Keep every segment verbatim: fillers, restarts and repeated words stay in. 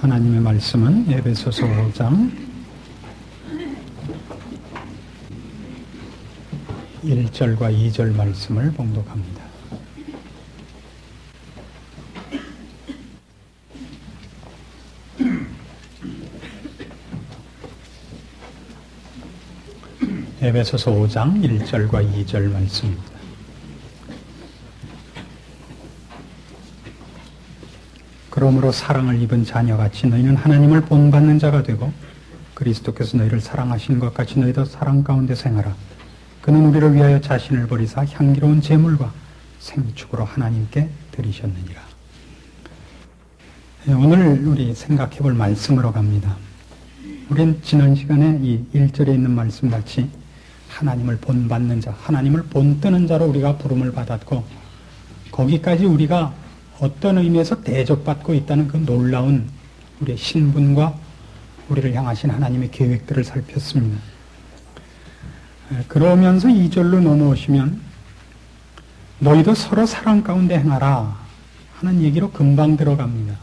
하나님의 말씀은 에베소서 오 장 일 절과 이 절 말씀을 봉독합니다. 에베소서 오 장 일 절과 이 절 말씀입니다. 그러므로 사랑을 입은 자녀같이 너희는 하나님을 본받는 자가 되고 그리스도께서 너희를 사랑하신 것 같이 너희도 사랑 가운데 생하라. 그는 우리를 위하여 자신을 버리사 향기로운 제물과 생축으로 하나님께 드리셨느니라. 오늘 우리 생각해 볼 말씀으로 갑니다. 우린 지난 시간에 이 일 절에 있는 말씀 같이 하나님을 본받는 자, 하나님을 본뜨는 자로 우리가 부름을 받았고 거기까지 우리가 어떤 의미에서 대접받고 있다는 그 놀라운 우리의 신분과 우리를 향하신 하나님의 계획들을 살폈습니다. 그러면서 이 절로 넘어오시면 너희도 서로 사랑 가운데 행하라 하는 얘기로 금방 들어갑니다.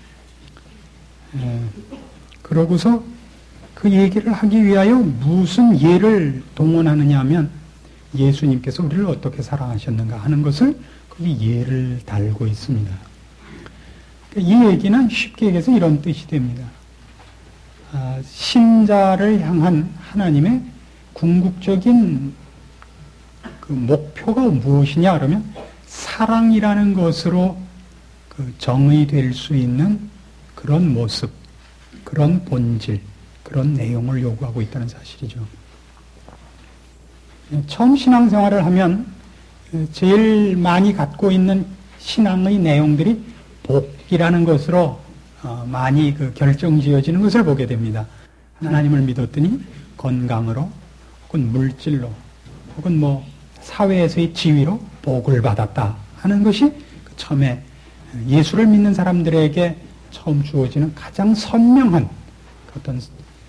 그러고서 그 얘기를 하기 위하여 무슨 예를 동원하느냐 하면 예수님께서 우리를 어떻게 사랑하셨는가 하는 것을 거기 예를 달고 있습니다. 이 얘기는 쉽게 얘기해서 이런 뜻이 됩니다. 아, 신자를 향한 하나님의 궁극적인 그 목표가 무엇이냐 그러면 사랑이라는 것으로 그 정의될 수 있는 그런 모습, 그런 본질, 그런 내용을 요구하고 있다는 사실이죠. 처음 신앙생활을 하면 제일 많이 갖고 있는 신앙의 내용들이 복이라는 것으로 많이 그 결정지어지는 것을 보게 됩니다. 하나님을 믿었더니 건강으로 혹은 물질로 혹은 뭐 사회에서의 지위로 복을 받았다 하는 것이 처음에 예수를 믿는 사람들에게 처음 주어지는 가장 선명한 어떤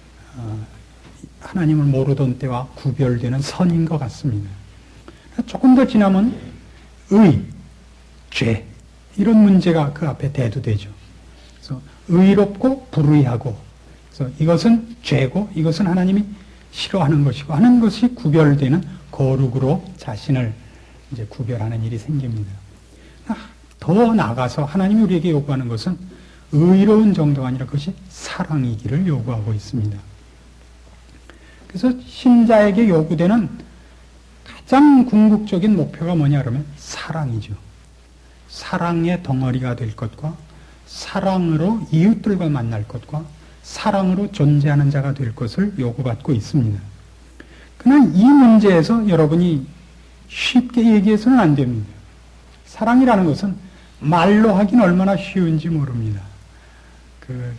하나님을 모르던 때와 구별되는 선인 것 같습니다. 조금 더 지나면 의, 죄 이런 문제가 그 앞에 대두되죠. 그래서 의롭고 불의하고 그래서 이것은 죄고 이것은 하나님이 싫어하는 것이고 하는 것이 구별되는 거룩으로 자신을 이제 구별하는 일이 생깁니다. 더 나아가서 하나님이 우리에게 요구하는 것은 의로운 정도가 아니라 그것이 사랑이기를 요구하고 있습니다. 그래서 신자에게 요구되는 가장 궁극적인 목표가 뭐냐 그러면 사랑이죠. 사랑의 덩어리가 될 것과 사랑으로 이웃들과 만날 것과 사랑으로 존재하는 자가 될 것을 요구받고 있습니다. 그러나 이 문제에서 여러분이 쉽게 얘기해서는 안 됩니다. 사랑이라는 것은 말로 하긴 얼마나 쉬운지 모릅니다. 그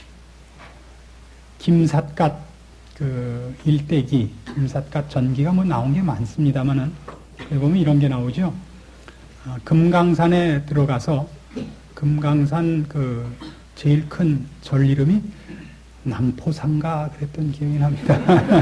김삿갓 그 일대기, 김삿갓 전기가 뭐 나온 게 많습니다만은 여기 보면 이런 게 나오죠. 아, 금강산에 들어가서 금강산 그 제일 큰 절 이름이 남포산가 그랬던 기억이 납니다.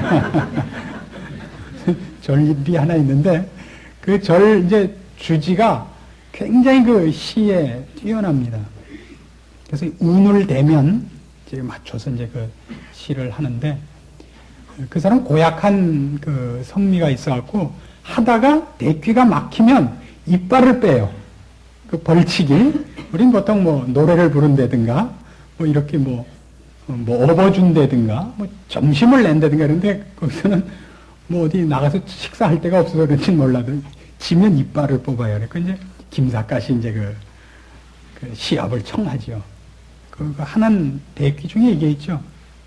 절이 하나 있는데 그 절 이제 주지가 굉장히 그 시에 뛰어납니다. 그래서 운을 대면 이제 맞춰서 이제 그 시를 하는데 그 사람 고약한 그 성미가 있어갖고 하다가 대퀴가 막히면 이빨을 빼요. 그 벌칙이. 우린 보통 뭐 노래를 부른다든가 뭐 이렇게 뭐, 뭐 업어준다든가 뭐 점심을 낸다든가 그런데 거기서는 뭐 어디 나가서 식사할 데가 없어서 그런지 몰라도 지면 이빨을 뽑아요. 그러니까 이제 김삿갓이 이제 그, 그 시합을 청하죠. 그 하는 대퀴 중에 이게 있죠.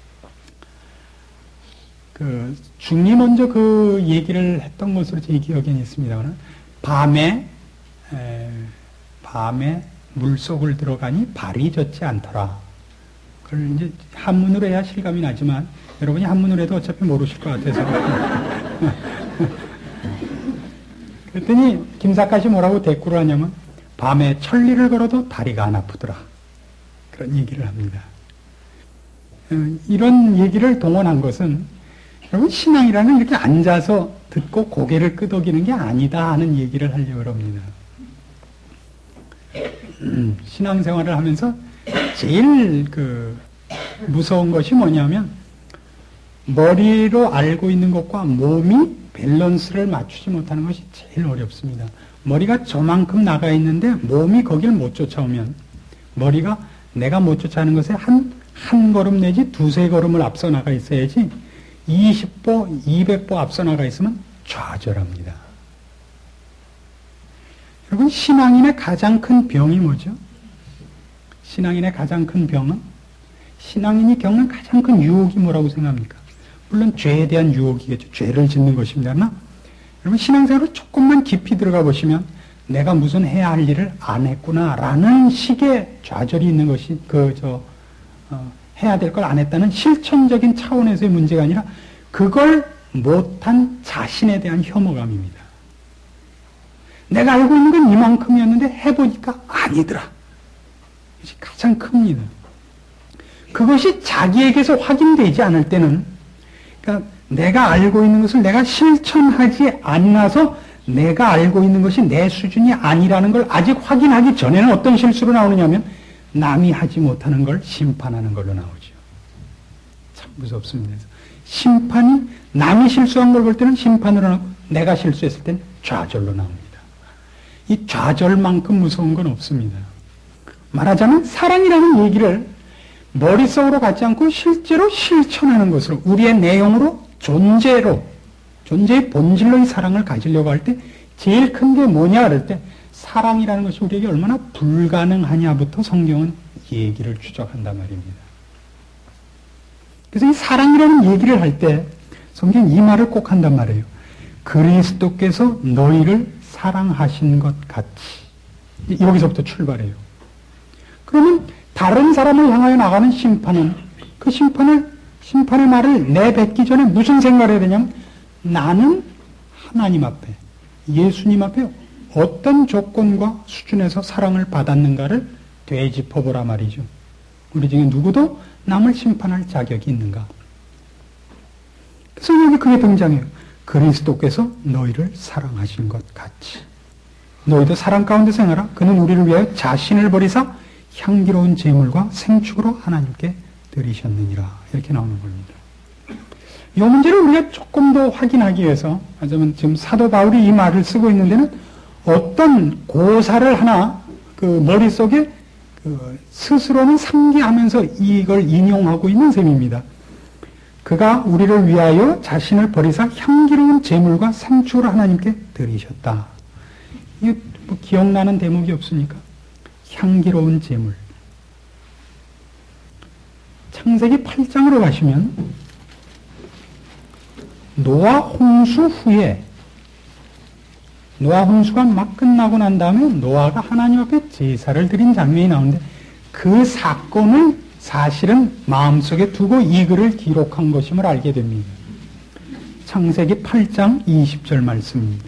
그 중이 먼저 그 얘기를 했던 것으로 제 기억에 있습니다만 밤에 에, 밤에 물속을 들어가니 발이 젖지 않더라. 그걸 이제 한문으로 해야 실감이 나지만 여러분이 한문으로 해도 어차피 모르실 것 같아서 그랬더니 김삿갓이 뭐라고 대꾸를 하냐면 밤에 천리를 걸어도 다리가 안 아프더라. 그런 얘기를 합니다. 이런 얘기를 동원한 것은 여러분 신앙이라는 이렇게 앉아서 듣고 고개를 끄덕이는 게 아니다 하는 얘기를 하려고 합니다. 음, 신앙생활을 하면서 제일 그 무서운 것이 뭐냐면 머리로 알고 있는 것과 몸이 밸런스를 맞추지 못하는 것이 제일 어렵습니다. 머리가 저만큼 나가 있는데 몸이 거길 못 쫓아오면 머리가 내가 못 쫓아오는 것에 한, 한 걸음 내지 두세 걸음을 앞서 나가 있어야지 이십 보, 이백 보 앞서 나가 있으면 좌절합니다. 여러분, 신앙인의 가장 큰 병이 뭐죠? 신앙인의 가장 큰 병은? 신앙인이 겪는 가장 큰 유혹이 뭐라고 생각합니까? 물론 죄에 대한 유혹이겠죠. 죄를 짓는 것입니다. 그러나 여러분, 신앙생활을 조금만 깊이 들어가 보시면 내가 무슨 해야 할 일을 안 했구나라는 식의 좌절이 있는 것이 그 저 어, 해야 될 걸 안 했다는 실천적인 차원에서의 문제가 아니라 그걸 못한 자신에 대한 혐오감입니다. 내가 알고 있는 건 이만큼이었는데 해보니까 아니더라. 이것이 가장 큽니다. 그것이 자기에게서 확인되지 않을 때는, 그러니까 내가 알고 있는 것을 내가 실천하지 않아서 내가 알고 있는 것이 내 수준이 아니라는 걸 아직 확인하기 전에는 어떤 실수로 나오느냐면 남이 하지 못하는 걸 심판하는 걸로 나오죠. 참 무섭습니다. 심판이 남이 실수한 걸 볼 때는 심판으로 나오고 내가 실수했을 때는 좌절로 나옵니다. 이 좌절만큼 무서운 건 없습니다. 말하자면 사랑이라는 얘기를 머릿속으로 갖지 않고 실제로 실천하는 것으로 우리의 내용으로 존재로 존재의 본질로 이 사랑을 가지려고 할 때 제일 큰 게 뭐냐 그럴 때 사랑이라는 것이 우리에게 얼마나 불가능하냐부터 성경은 얘기를 추적한단 말입니다. 그래서 이 사랑이라는 얘기를 할 때 성경이 이 말을 꼭 한단 말이에요. 그리스도께서 너희를 사랑하신 것 같이. 여기서부터 출발해요. 그러면 다른 사람을 향하여 나가는 심판은 그 심판을 심판의 말을 내뱉기 전에 무슨 생각을 해야 되냐면 나는 하나님 앞에 예수님 앞에 어떤 조건과 수준에서 사랑을 받았는가를 되짚어보라 말이죠. 우리 중에 누구도 남을 심판할 자격이 있는가. 그래서 여기 그게 등장해요. 그리스도께서 너희를 사랑하신 것 같이. 너희도 사랑 가운데 생활하라. 그는 우리를 위하여 자신을 버리사 향기로운 제물과 생축으로 하나님께 드리셨느니라. 이렇게 나오는 겁니다. 이 문제를 우리가 조금 더 확인하기 위해서, 하자면 지금 사도 바울이 이 말을 쓰고 있는 데는 어떤 고사를 하나 그 머릿속에 그 스스로는 상기하면서 이걸 인용하고 있는 셈입니다. 그가 우리를 위하여 자신을 버리사 향기로운 제물과 생축으로 하나님께 드리셨다. 이게 뭐 기억나는 대목이 없습니까? 향기로운 제물. 창세기 팔 장으로 가시면 노아 홍수 후에 노아 홍수가 막 끝나고 난 다음에 노아가 하나님 앞에 제사를 드린 장면이 나오는데 그 사건을 사실은 마음속에 두고 이 글을 기록한 것임을 알게 됩니다. 창세기 팔 장 이십 절 말씀입니다.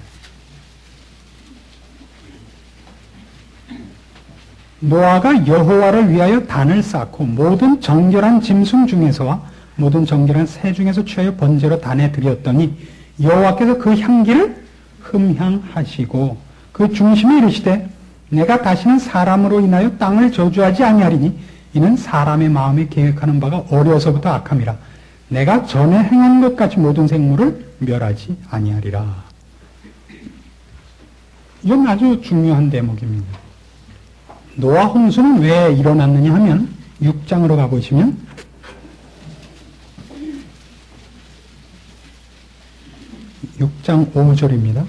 노아가 여호와를 위하여 단을 쌓고 모든 정결한 짐승 중에서와 모든 정결한 새 중에서 취하여 번제로 단에 드렸더니 여호와께서 그 향기를 흠향하시고 그 중심에 이르시되 내가 다시는 사람으로 인하여 땅을 저주하지 아니하리니 이는 사람의 마음에 계획하는 바가 어려서부터 악함이라. 내가 전에 행한 것 같이 모든 생물을 멸하지 아니하리라. 이건 아주 중요한 대목입니다. 노아 홍수는 왜 일어났느냐 하면 육 장으로 가보시면 육 장 오 절입니다.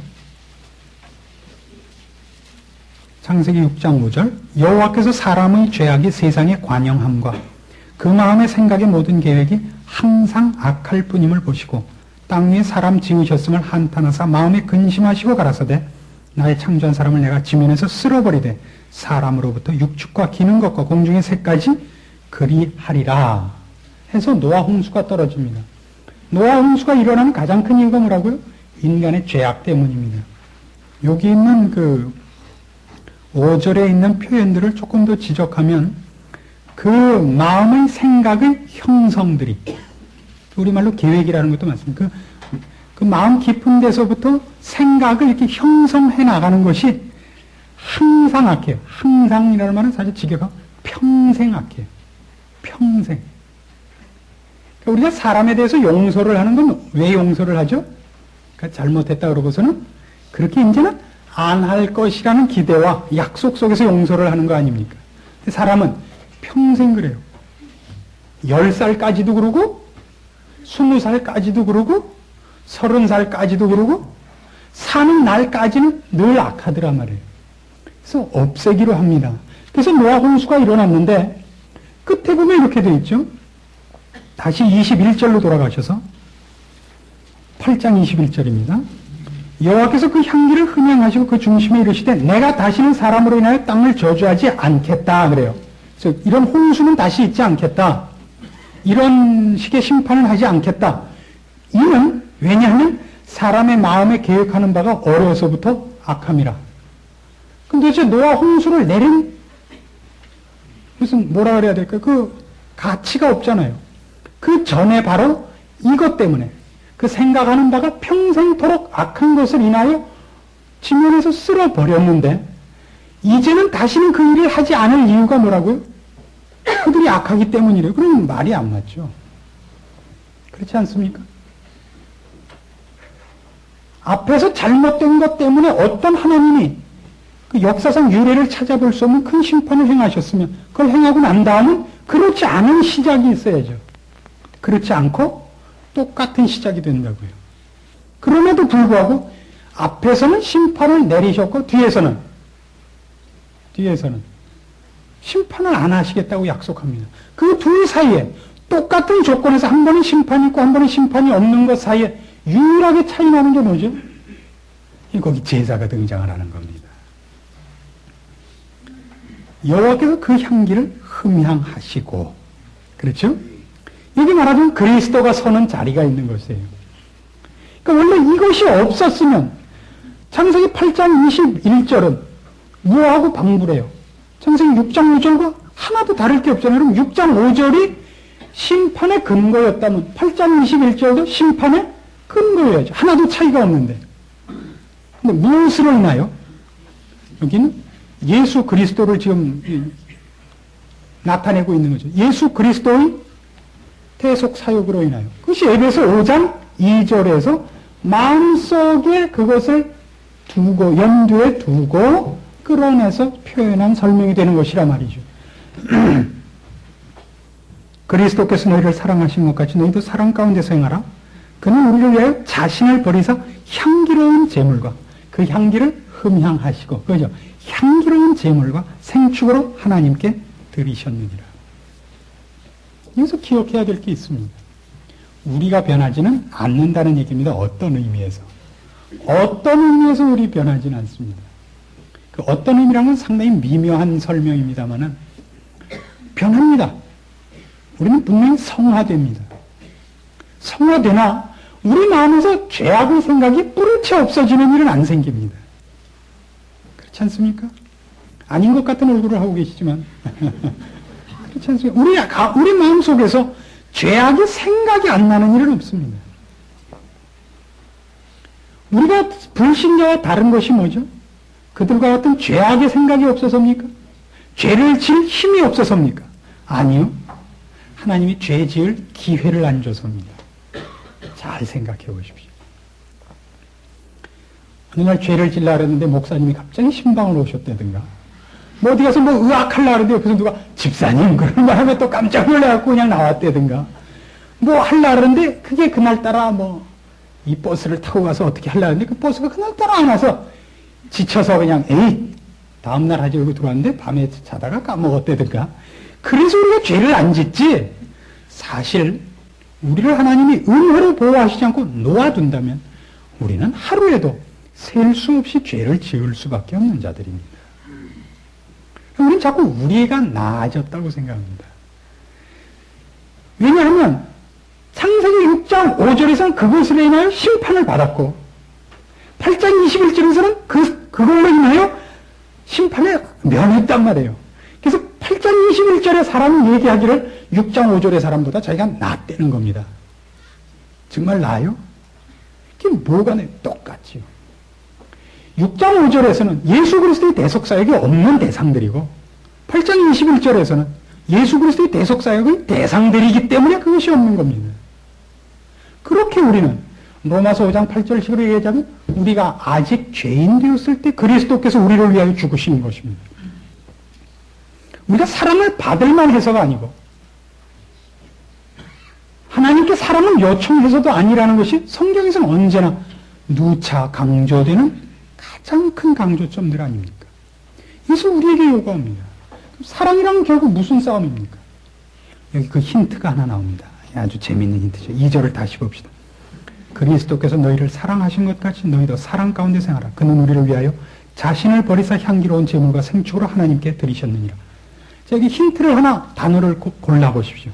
창세기 육 장 오 절 여호와께서 사람의 죄악이 세상에 관영함과 그 마음의 생각의 모든 계획이 항상 악할 뿐임을 보시고 땅 위에 사람 지으셨음을 한탄하사 마음에 근심하시고 가라사대 나의 창조한 사람을 내가 지면에서 쓸어버리되 사람으로부터 육축과 기는 것과 공중의 새까지 그리하리라 해서 노아 홍수가 떨어집니다. 노아 홍수가 일어나는 가장 큰 이유가 뭐라고요? 인간의 죄악 때문입니다. 여기 있는 그 오 절에 있는 표현들을 조금 더 지적하면 그 마음의 생각의 형성들이 우리말로 계획이라는 것도 많습니다. 그, 그 마음 깊은 데서부터 생각을 이렇게 형성해 나가는 것이 항상 악해요. 항상이라는 말은 사실 직역하면 평생 악해요. 평생. 그러니까 우리가 사람에 대해서 용서를 하는 건 왜 용서를 하죠? 그러니까 잘못했다 그러고서는 그렇게 이제는 안 할 것이라는 기대와 약속 속에서 용서를 하는 거 아닙니까? 사람은 평생 그래요. 열 살까지도 그러고, 스무 살까지도 그러고, 서른 살까지도 그러고, 사는 날까지는 늘 악하더란 말이에요. 그래서 없애기로 합니다. 그래서 노아 홍수가 일어났는데, 끝에 보면 이렇게 되어 있죠. 다시 이십일 절로 돌아가셔서, 팔 장 이십일 절입니다. 여호와께서 그 향기를 흠양하시고 그 중심에 이르시되 내가 다시는 사람으로 인하여 땅을 저주하지 않겠다 그래요. 그래서 이런 홍수는 다시 있지 않겠다. 이런 식의 심판을 하지 않겠다. 이는 왜냐하면 사람의 마음에 계획하는 바가 어려서부터 악함이라. 그럼 도대체 노아 홍수를 내린 무슨 뭐라 그래야 될까요? 그 가치가 없잖아요. 그 전에 바로 이것 때문에 그 생각하는 바가 평생토록 악한 것을 인하여 지면에서 쓸어버렸는데 이제는 다시는 그 일을 하지 않을 이유가 뭐라고요? 그들이 악하기 때문이래요. 그러면 말이 안 맞죠. 그렇지 않습니까? 앞에서 잘못된 것 때문에 어떤 하나님이 그 역사상 유례를 찾아볼 수 없는 큰 심판을 행하셨으면 그걸 행하고 난 다음은 그렇지 않은 시작이 있어야죠. 그렇지 않고 똑같은 시작이 된다고요. 그럼에도 불구하고 앞에서는 심판을 내리셨고 뒤에서는 뒤에서는 심판을 안 하시겠다고 약속합니다. 그 둘 사이에 똑같은 조건에서 한 번은 심판이 있고 한 번은 심판이 없는 것 사이에 유일하게 차이 나는 게 뭐죠? 거기 제사가 등장을 하는 겁니다. 여호와께서 그 향기를 흠향하시고 그렇죠? 여기 말하자면 그리스도가 서는 자리가 있는 것이에요. 그러니까 원래 이것이 없었으면 창세기 팔 장 이십일 절은 무하고 방불해요. 창세기 육 장 오 절과 하나도 다를 게 없잖아요. 그럼 육 장 오 절이 심판의 근거였다면 팔 장 이십일 절도 심판의 근거여야죠. 하나도 차이가 없는데. 근데 무엇으로 인하여? 여기는 예수 그리스도를 지금 나타내고 있는 거죠. 예수 그리스도의 대속 사역으로 인하여. 그것이 에베소 오 장 이 절에서 마음속에 그것을 두고 염두에 두고 끌어내서 표현한 설명이 되는 것이라 말이죠. 그리스도께서 너희를 사랑하신 것 같이 너희도 사랑 가운데서 행하라. 그는 우리를 위하여 자신을 버리사 향기로운 제물과 그 향기를 흠향하시고 그죠? 향기로운 제물과 생축으로 하나님께 드리셨느니라. 여기서 기억해야 될 게 있습니다. 우리가 변하지는 않는다는 얘기입니다. 어떤 의미에서. 어떤 의미에서 우리 변하지는 않습니다. 그 어떤 의미라는 건 상당히 미묘한 설명입니다만은 변합니다. 우리는 분명히 성화됩니다. 성화되나 우리 마음에서 죄악의 생각이 뿌리채 없어지는 일은 안 생깁니다. 그렇지 않습니까? 아닌 것 같은 얼굴을 하고 계시지만 그렇지 않습니까? 우리, 우리 마음 속에서 죄악의 생각이 안 나는 일은 없습니다. 우리가 불신자와 다른 것이 뭐죠? 그들과 같은 죄악의 생각이 없어서입니까? 죄를 지을 힘이 없어서입니까? 아니요. 하나님이 죄 지을 기회를 안 줘서입니다. 잘 생각해 보십시오. 어느 날 죄를 지으려고 했는데 목사님이 갑자기 신방을 오셨다든가 뭐 어디 가서 뭐 의학하려고 하는데 옆에서 누가 집사님 그런 말 하면 또 깜짝 놀라갖고 그냥 나왔다든가 뭐 하려고 하는데 그게 그날따라 뭐 이 버스를 타고 가서 어떻게 하려고 하는데 그 버스가 그날따라 안 와서 지쳐서 그냥 에이 다음날 하지 이러고 들어왔는데 밤에 자다가 까먹었다든가 그래서 우리가 죄를 안 짓지 사실 우리를 하나님이 은혜로 보호하시지 않고 놓아둔다면 우리는 하루에도 셀 수 없이 죄를 지을 수밖에 없는 자들입니다. 우리는 자꾸 우리가 나아졌다고 생각합니다. 왜냐하면 창세기 육 장 오 절에서는 그것으로 인하여 심판을 받았고 팔 장 이십일 절에서는 그, 그걸로 인하여 심판에 면했단 말이에요. 그래서 팔 장 이십일 절에 사람이 얘기하기를 육 장 오 절의 사람보다 자기가 낫다는 겁니다. 정말 나아요? 그게 뭐가 내 똑같지요. 육 장 오 절에서는 예수 그리스도의 대속사역이 없는 대상들이고 팔 장 이십일 절에서는 예수 그리스도의 대속사역의 대상들이기 때문에 그것이 없는 겁니다. 그렇게 우리는 로마서 오 장 팔 절식으로 얘기하자면 우리가 아직 죄인 되었을 때 그리스도께서 우리를 위하여 죽으신 것입니다. 우리가 사랑을 받을 만해서가 아니고 하나님께 사랑을 요청해서도 아니라는 것이 성경에서는 언제나 누차 강조되는 가장 큰 강조점들 아닙니까? 이것을 우리에게 요구합니다. 사랑이란 결국 무슨 싸움입니까? 여기 그 힌트가 하나 나옵니다. 아주 재미있는 힌트죠. 이 절을 다시 봅시다. 그리스도께서 너희를 사랑하신 것 같이 너희도 사랑 가운데 생활하라. 그는 우리를 위하여 자신을 버리사 향기로운 제물과 생축으로 하나님께 드리셨느니라. 자, 여기 힌트를 하나, 단어를 고, 골라보십시오.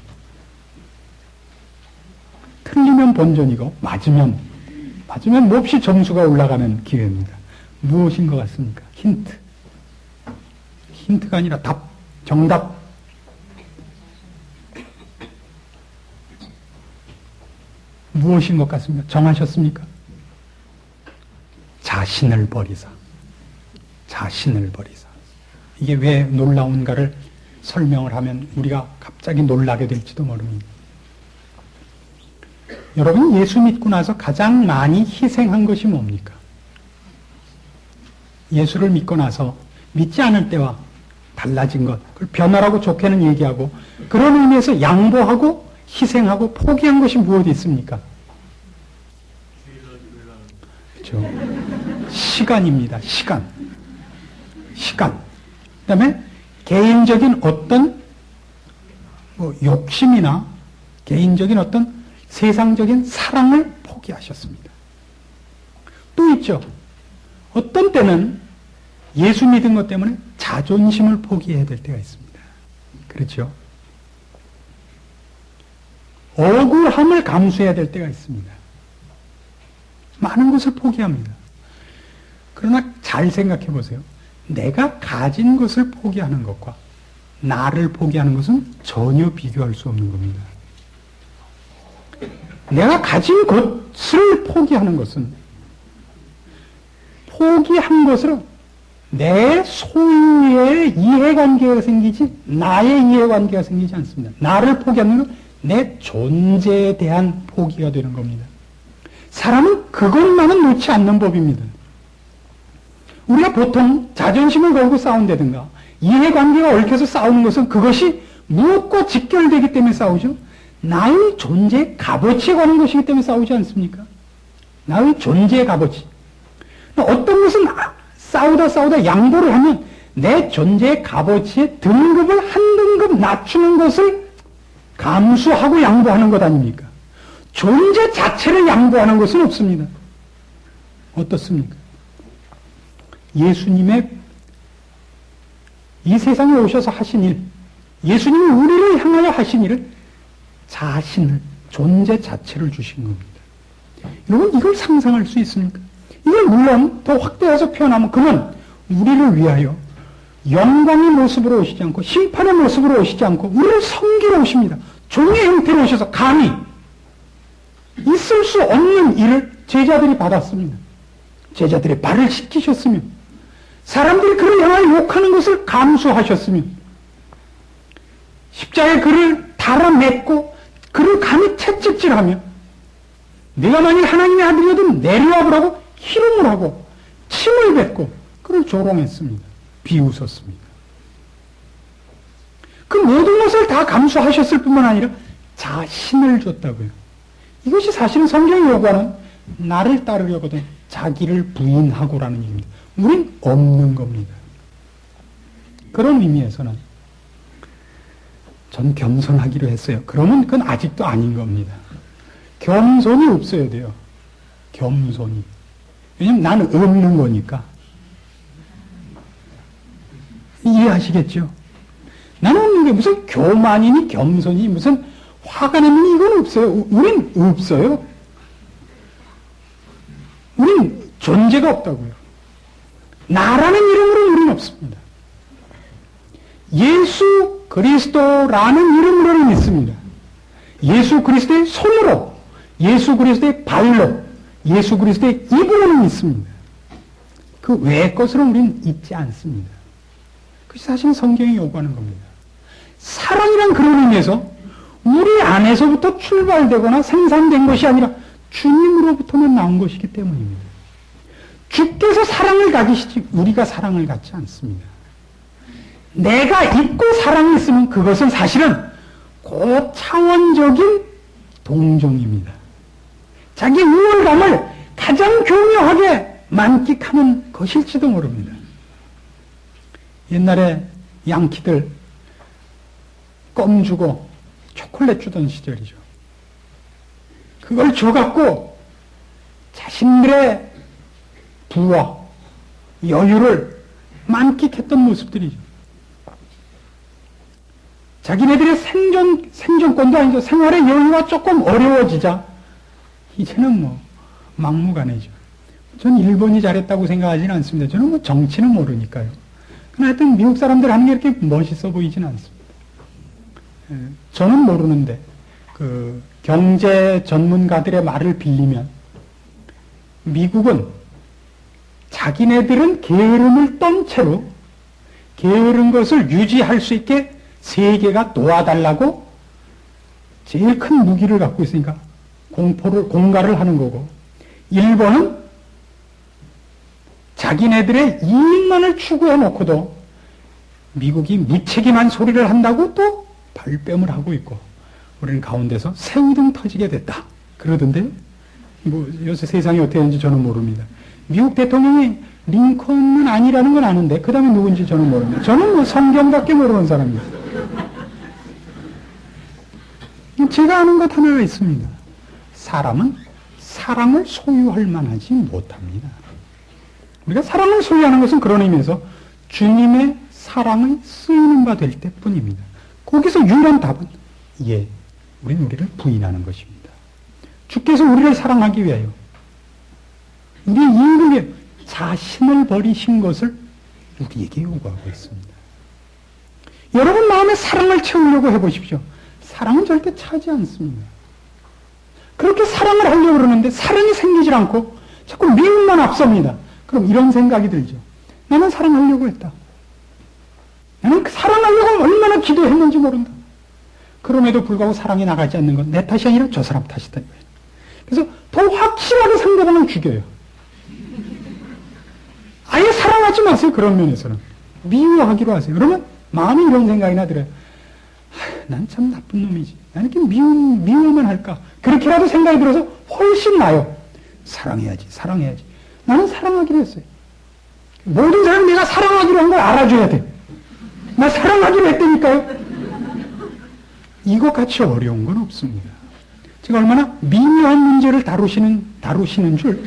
틀리면 본전이고 맞으면 맞으면 몹시 점수가 올라가는 기회입니다. 무엇인 것 같습니까? 힌트. 힌트가 아니라 답, 정답. 무엇인 것 같습니까? 정하셨습니까? 자신을 버리사. 자신을 버리사. 이게 왜 놀라운가를 설명을 하면 우리가 갑자기 놀라게 될지도 모릅니다. 여러분, 예수 믿고 나서 가장 많이 희생한 것이 뭡니까? 예수를 믿고 나서 믿지 않을 때와 달라진 것, 그걸 변화라고 좋게는 얘기하고, 그런 의미에서 양보하고 희생하고 포기한 것이 무엇이 있습니까? 그렇죠. 시간입니다. 시간. 시간. 그 다음에 개인적인 어떤 뭐 욕심이나 개인적인 어떤 세상적인 사랑을 포기하셨습니다. 또 있죠. 어떤 때는 예수 믿은 것 때문에 자존심을 포기해야 될 때가 있습니다. 그렇죠. 억울함을 감수해야 될 때가 있습니다. 많은 것을 포기합니다. 그러나 잘 생각해 보세요. 내가 가진 것을 포기하는 것과 나를 포기하는 것은 전혀 비교할 수 없는 겁니다. 내가 가진 것을 포기하는 것은 포기한 것으로 내 소유의 이해관계가 생기지 나의 이해관계가 생기지 않습니다. 나를 포기하는 건 내 존재에 대한 포기가 되는 겁니다. 사람은 그것만은 놓지 않는 법입니다. 우리가 보통 자존심을 걸고 싸운다든가 이해관계가 얽혀서 싸우는 것은 그것이 무엇과 직결되기 때문에 싸우죠. 나의 존재의 값어치에 관한 것이기 때문에 싸우지 않습니까? 나의 존재의 값어치. 어떤 것은 싸우다 싸우다 양보를 하면 내 존재의 값어치의 등급을 한 등급 낮추는 것을 감수하고 양보하는 것 아닙니까? 존재 자체를 양보하는 것은 없습니다. 어떻습니까? 예수님의 이 세상에 오셔서 하신 일, 예수님이 우리를 향하여 하신 일을 자신을, 존재 자체를 주신 겁니다. 여러분, 이걸 상상할 수 있습니까? 이걸 물론 더 확대해서 표현하면 그는 우리를 위하여 영광의 모습으로 오시지 않고 심판의 모습으로 오시지 않고 우리를 섬기러 오십니다. 종의 형태로 오셔서 감히 있을 수 없는 일을 제자들이 받았습니다. 제자들의 발을 씻기셨으며 사람들이 그를 향하여 욕하는 것을 감수하셨으며 십자가에 그를 달아맺고 그를 감히 채찍질하며 내가 만일 하나님의 아들이어도 내려와 보라고 희롱을 하고 침을 뱉고 그를 조롱했습니다. 비웃었습니다. 그 모든 것을 다 감수하셨을 뿐만 아니라 자신을 줬다고요. 이것이 사실은 성경이 요구하는 나를 따르려거든 자기를 부인하고라는 얘기입니다. 우린 없는 겁니다. 그런 의미에서는 전 겸손하기로 했어요. 그러면 그건 아직도 아닌 겁니다. 겸손이 없어야 돼요. 겸손이. 왜냐면 나는 없는 거니까. 이해하시겠죠? 나는 없는 게 무슨 교만이니 겸손이 무슨 화가 나면 이건 없어요. 우린 없어요. 우린 존재가 없다고요. 나라는 이름으로 우린 없습니다. 예수 그리스도라는 이름으로는 있습니다. 예수 그리스도의 손으로, 예수 그리스도의 발로, 예수 그리스도의 입으로는 있습니다. 그 외의 것으로 우리는 있지 않습니다. 그것이 사실 성경이 요구하는 겁니다. 사랑이란 그런 의미에서 우리 안에서부터 출발되거나 생산된 것이 아니라 주님으로부터만 나온 것이기 때문입니다. 주께서 사랑을 가지시지 우리가 사랑을 갖지 않습니다. 내가 있고 사랑이 있으면 그것은 사실은 고차원적인 동정입니다. 자기 우월감을 가장 교묘하게 만끽하는 것일지도 모릅니다. 옛날에 양키들 껌 주고 초콜릿 주던 시절이죠. 그걸 줘갖고 자신들의 부와 여유를 만끽했던 모습들이죠. 자기네들의 생존, 생존권도 아니죠. 생활의 여유가 조금 어려워지자 이제는 뭐 막무가내죠. 전 일본이 잘했다고 생각하지는 않습니다. 저는 뭐 정치는 모르니까요. 그러나 하여튼 미국 사람들 하는 게 이렇게 멋있어 보이지는 않습니다. 저는 모르는데 그 경제 전문가들의 말을 빌리면 미국은 자기네들은 게으름을 떤 채로 게으른 것을 유지할 수 있게 세계가 도와달라고 제일 큰 무기를 갖고 있으니까 공포를, 공갈을 하는 거고, 일본은 자기네들의 이익만을 추구해 놓고도 미국이 무책임한 소리를 한다고 또 발뺌을 하고 있고, 우리는 가운데서 새우등 터지게 됐다 그러던데, 뭐 요새 세상이 어떻게 되는지 저는 모릅니다. 미국 대통령이 링컨은 아니라는 건 아는데 그 다음에 누군지 저는 모릅니다. 저는 뭐 성경밖에 모르는 사람입니다. 제가 아는 것 하나가 있습니다. 사람은 사랑을 소유할 만하지 못합니다. 우리가 사랑을 소유하는 것은 그런 의미에서 주님의 사랑을 쓰이는 바 될 때뿐입니다. 거기서 유일한 답은 예, 우리는 우리를 부인하는 것입니다. 주께서 우리를 사랑하기 위하여 우리의 이익을 위해 자신을 버리신 것을 우리에게 요구하고 있습니다. 여러분 마음에 사랑을 채우려고 해보십시오. 사랑은 절대 차지 않습니다. 그렇게 사랑을 하려고 그러는데 사랑이 생기질 않고 자꾸 미움만 앞섭니다. 그럼 이런 생각이 들죠. 나는 사랑하려고 했다. 나는 사랑하려고 얼마나 기도했는지 모른다. 그럼에도 불구하고 사랑이 나가지 않는 건 내 탓이 아니라 저 사람 탓이다. 그래서 더 확실하게 상대방을 죽여요. 아예 사랑하지 마세요. 그런 면에서는. 미워하기로 하세요. 그러면 마음이 이런 생각이나 들어요. 난 참 나쁜 놈이지. 나는 이렇게 미움, 미워만 할까? 그렇게라도 생각이 들어서 훨씬 나아요. 사랑해야지, 사랑해야지. 나는 사랑하기로 했어요. 모든 사람이 내가 사랑하기로 한 걸 알아줘야 돼. 나 사랑하기로 했다니까요. 이것같이 어려운 건 없습니다. 제가 얼마나 미묘한 문제를 다루시는, 다루시는 줄.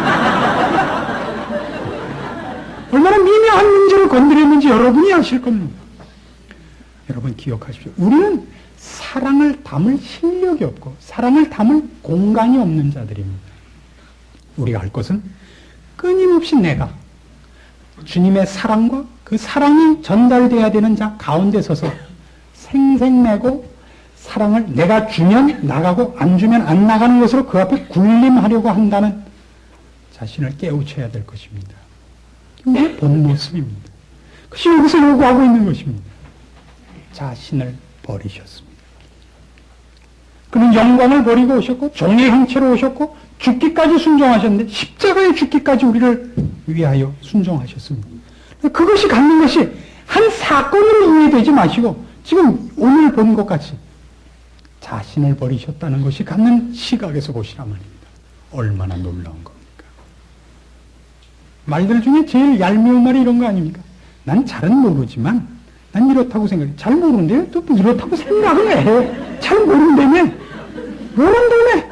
얼마나 미묘한 문제를 건드렸는지 여러분이 아실 겁니다. 여러분 기억하십시오. 우리는 사랑을 담을 실력이 없고 사랑을 담을 공간이 없는 자들입니다. 우리가 할 것은 끊임없이 내가 주님의 사랑과 그 사랑이 전달돼야 되는 자 가운데 서서 생생내고 사랑을 내가 주면 나가고 안 주면 안 나가는 것으로 그 앞에 군림하려고 한다는 자신을 깨우쳐야 될 것입니다. 이게 본 모습입니다. 그것이 여기서 요구하고 있는 것입니다. 자신을 버리셨습니다. 그는 영광을 버리고 오셨고 종의 형체로 오셨고 죽기까지 순종하셨는데 십자가에 죽기까지 우리를 위하여 순종하셨습니다. 그것이 갖는 것이 한 사건으로 이해되지 마시고 지금 오늘 본 것 같이 자신을 버리셨다는 것이 갖는 시각에서 보시라 말입니다. 얼마나 놀라운 겁니까? 말들 중에 제일 얄미운 말이 이런 거 아닙니까? 난 잘은 모르지만 난 이렇다고 생각해. 잘 모르는데 또 이렇다고 생각을 해. 잘 모른다며. 모른다며.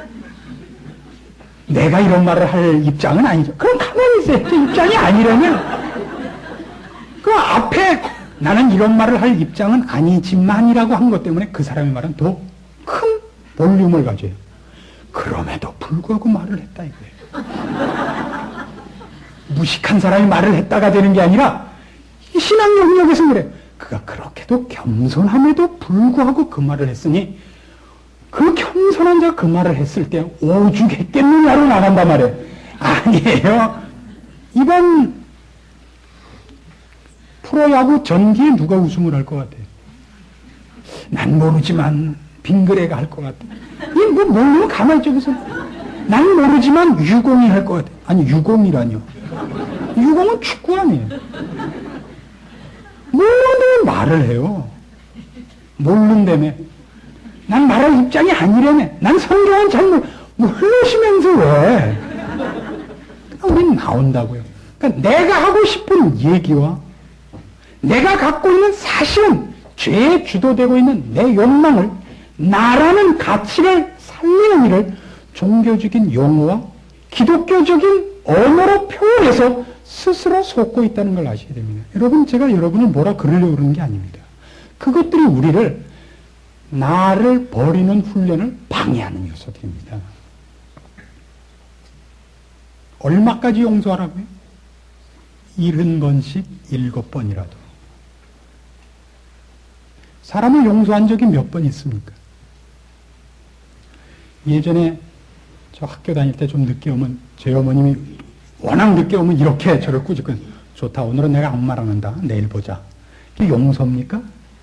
내가 이런 말을 할 입장은 아니죠. 그럼 가만히 있어요. 제 입장이 아니라면. 그 앞에 나는 이런 말을 할 입장은 아니지만이라고 한 것 때문에 그 사람의 말은 더 큰 볼륨을 가져요. 그럼에도 불구하고 말을 했다 이거예요. 무식한 사람이 말을 했다가 되는 게 아니라 이 신앙 영역에서 그래. 그가 그렇게도 겸손함에도 불구하고 그 말을 했으니 그 겸손한 자가 그 말을 했을 때 오죽했겠느냐로 나간단 말이에요. 아니에요. 이번 프로야구 전기에 누가 우승을 할 것 같아요? 난 모르지만 빙그레가 할 것 같아. 이게 뭐 모르면 가만히 있어서 난 모르지만 유공이 할 것 같아. 아니 유공이라뇨. 유공은 축구 아니에요. 모르는데 말을 해요. 모르는다며. 난 말할 입장이 아니라며. 난 성경은 잘 모르. 뭐 흘러시면서 왜? 우린 나온다고요. 그러니까 내가 하고 싶은 얘기와 내가 갖고 있는 사실은 죄에 주도되고 있는 내 욕망을 나라는 가치를 살리는 일을 종교적인 용어와 기독교적인 언어로 표현해서 스스로 속고 있다는 걸 아셔야 됩니다. 여러분, 제가 여러분을 뭐라 그러려고 그러는 게 아닙니다. 그것들이 우리를 나를 버리는 훈련을 방해하는 요소들입니다. 얼마까지 용서하라고요? 일흔 번씩 일곱 번이라도. 사람을 용서한 적이 몇 번 있습니까? 예전에 저 학교 다닐 때 좀 늦게 오면 제 어머님이 워낙 늦게 오면 이렇게 저를 꾸짖고 좋다. 오늘은 내가 아무 말 안 한다. 내일 보자. 이게 용서입니까?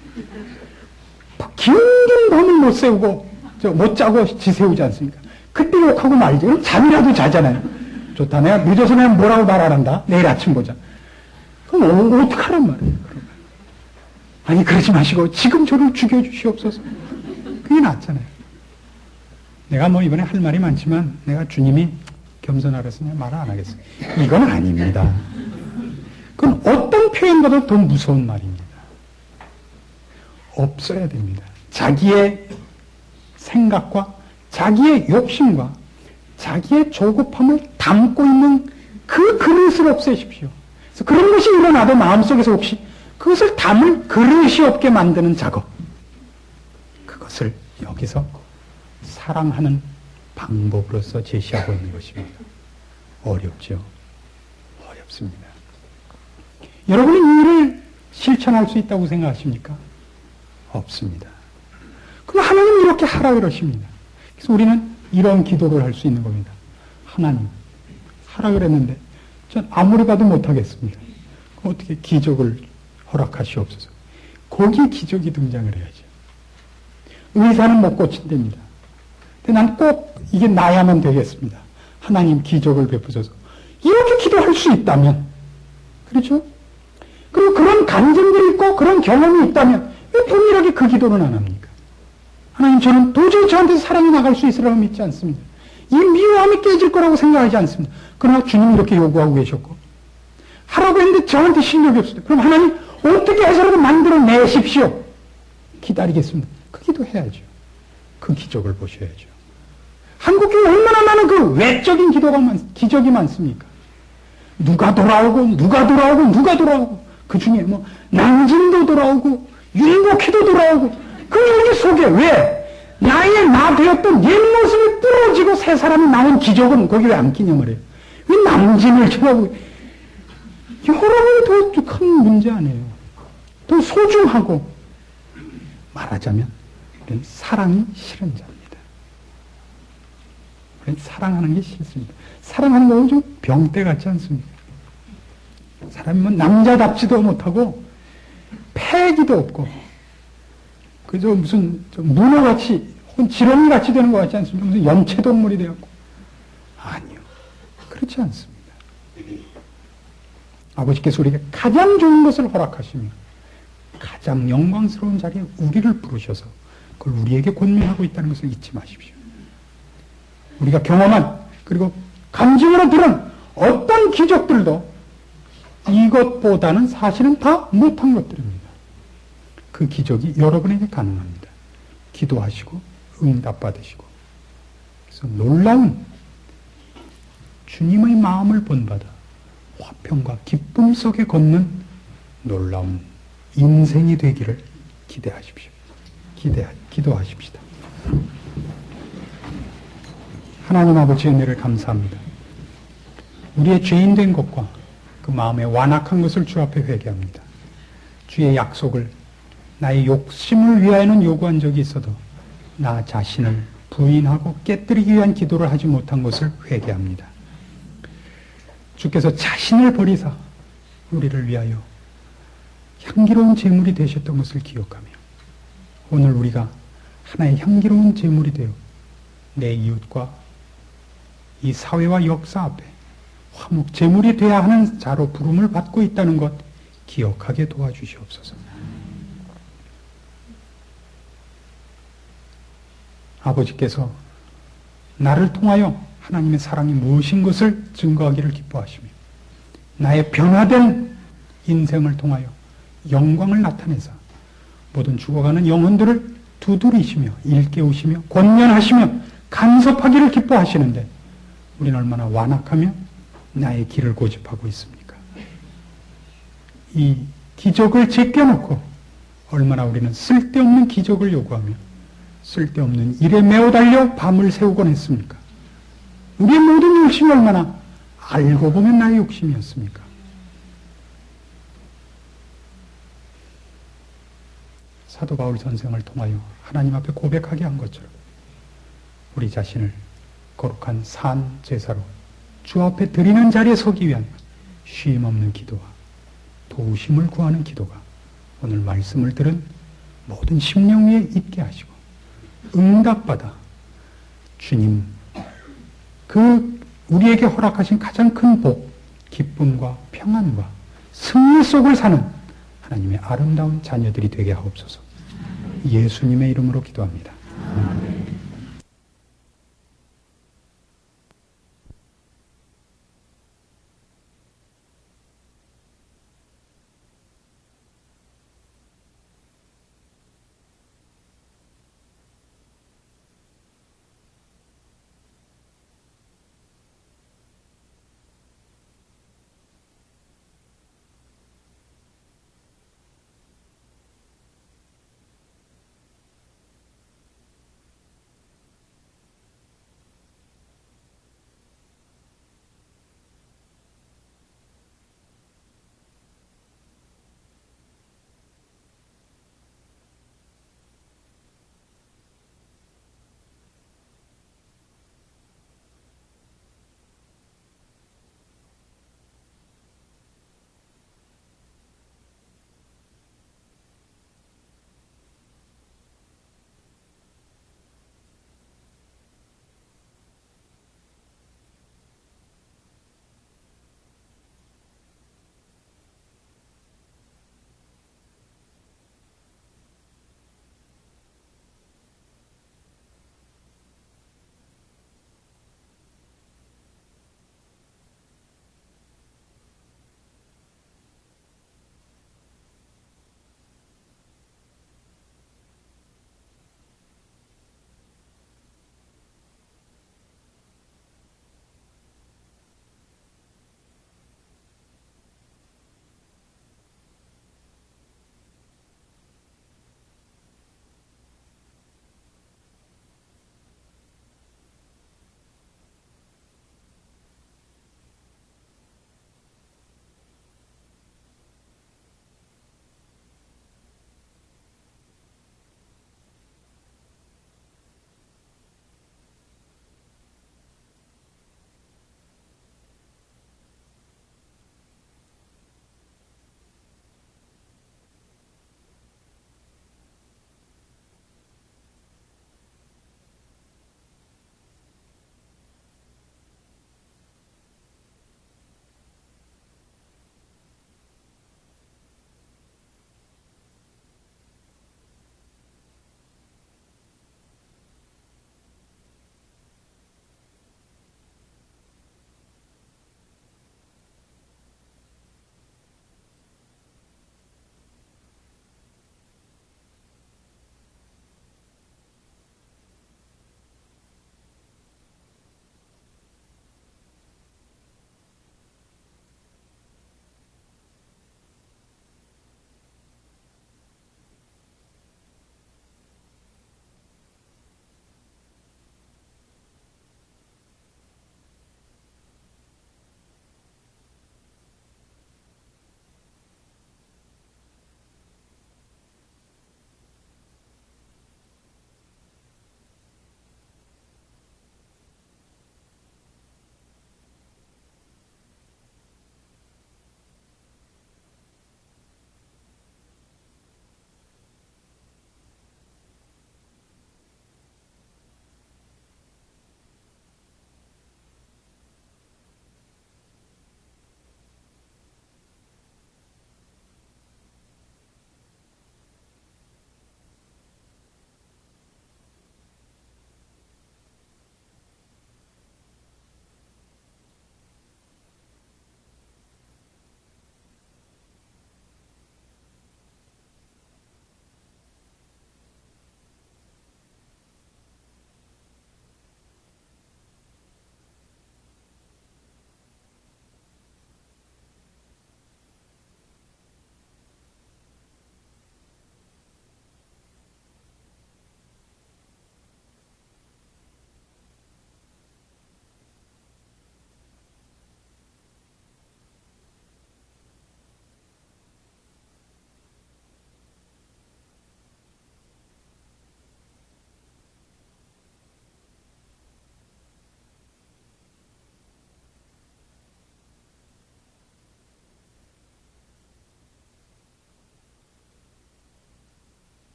긴긴 밤을 못 세우고 저 못 자고 지새우지 않습니까? 그때 욕하고 말지. 그럼 잠이라도 자잖아요. 좋다. 내가 늦어서 내가 뭐라고 말 안 한다. 내일 아침 보자. 그럼 어, 어떡하란 말이에요. 그러면. 아니 그러지 마시고 지금 저를 죽여주시옵소서. 그게 낫잖아요. 내가 뭐 이번에 할 말이 많지만 내가 주님이 겸손하랬으니 말을 안 하겠어요. 이건 아닙니다. 그건 어떤 표현보다 더 무서운 말입니다. 없어야 됩니다. 자기의 생각과 자기의 욕심과 자기의 조급함을 담고 있는 그 그릇을 없애십시오. 그래서 그런 것이 일어나도 마음속에서 혹시 그것을 담을 그릇이 없게 만드는 작업. 그것을 여기서 사랑하는 방법으로서 제시하고 있는 것입니다. 어렵죠. 어렵습니다. 여러분이 이 일을 실천할 수 있다고 생각하십니까? 없습니다. 그럼 하나님 이렇게 하라 그러십니다. 그래서 우리는 이런 기도를 할 수 있는 겁니다. 하나님, 하라 그랬는데 전 아무리 봐도 못하겠습니다. 그럼 어떻게 기적을 허락하시옵소서. 거기에 기적이 등장을 해야죠. 의사는 못 고친답니다. 근데 난 꼭 이게 나야만 되겠습니다. 하나님 기적을 베푸소서. 이렇게 기도할 수 있다면, 그렇죠? 그리고 그런 감정들이 있고 그런 경험이 있다면 왜 동일하게 그 기도는 안 합니까? 하나님, 저는 도저히 저한테 사랑이 나갈 수 있으라고 믿지 않습니다. 이 미워함이 깨질 거라고 생각하지 않습니다. 그러나 주님이 이렇게 요구하고 계셨고 하라고 했는데 저한테 실력이 없어요. 그럼 하나님 어떻게 해서라도 만들어내십시오. 기다리겠습니다. 그 기도 해야죠. 그 기적을 보셔야죠. 한국교회 얼마나 많은 그 외적인 기도가 많, 기적이 많습니까? 누가 돌아오고 누가 돌아오고 누가 돌아오고 그 중에 뭐 낭진도 돌아오고 윤복희도 돌아오고 그 얘기 속에 왜 나의 나 되었던 옛 모습이 부러지고 새 사람이 나온 기적은 거기 왜 안 끼냐 말이에요. 왜 낭진을 쳐다보고 여러분이 더 큰 문제 아니에요. 더 소중하고 말하자면 우리는 사랑이 싫은 자입니다. 우리는 사랑하는 게 싫습니다. 사랑하는 거 좀 병때 같지 않습니까? 사람이 뭐 남자답지도 못하고 패기도 없고 그저 무슨 문어같이 혹은 지렁이같이 되는 것 같지 않습니까? 무슨 염체동물이 되었고 아니요. 그렇지 않습니다. 아버지께서 우리에게 가장 좋은 것을 허락하시며 가장 영광스러운 자리에 우리를 부르셔서 그걸 우리에게 권면하고 있다는 것을 잊지 마십시오. 우리가 경험한 그리고 감정으로 들은 어떤 기적들도 이것보다는 사실은 다 못한 것들입니다. 그 기적이 여러분에게 가능합니다. 기도하시고 응답 받으시고 그래서 놀라운 주님의 마음을 본받아 화평과 기쁨 속에 걷는 놀라운 인생이 되기를 기대하십시오. 기대, 기도하십시다. 하나님 아버지의 은혜를 감사합니다. 우리의 죄인 된 것과 그 마음에 완악한 것을 주 앞에 회개합니다. 주의 약속을 나의 욕심을 위하여는 요구한 적이 있어도 나 자신을 부인하고 깨뜨리기 위한 기도를 하지 못한 것을 회개합니다. 주께서 자신을 버리사 우리를 위하여 향기로운 제물이 되셨던 것을 기억하며 오늘 우리가 하나의 향기로운 제물이 되어 내 이웃과 이 사회와 역사 앞에 화목 제물이 되어야 하는 자로 부름을 받고 있다는 것 기억하게 도와주시옵소서. 아버지께서 나를 통하여 하나님의 사랑이 무엇인 것을 증거하기를 기뻐하시며 나의 변화된 인생을 통하여 영광을 나타내사 모든 죽어가는 영혼들을 두드리시며 일깨우시며 권면하시며 간섭하기를 기뻐하시는데 우리는 얼마나 완악하며 나의 길을 고집하고 있습니까? 이 기적을 제껴놓고 얼마나 우리는 쓸데없는 기적을 요구하며 쓸데없는 일에 매어 달려 밤을 새우곤 했습니까? 우리의 모든 욕심이 얼마나 알고 보면 나의 욕심이었습니까? 사도 바울 선생을 통하여 하나님 앞에 고백하게 한 것처럼 우리 자신을 거룩한 산 제사로 주 앞에 드리는 자리에 서기 위한 쉼 없는 기도와 도우심을 구하는 기도가 오늘 말씀을 들은 모든 심령 위에 있게 하시고 응답받아 주님 그 우리에게 허락하신 가장 큰 복, 기쁨과 평안과 승리 속을 사는 하나님의 아름다운 자녀들이 되게 하옵소서. 예수님의 이름으로 기도합니다.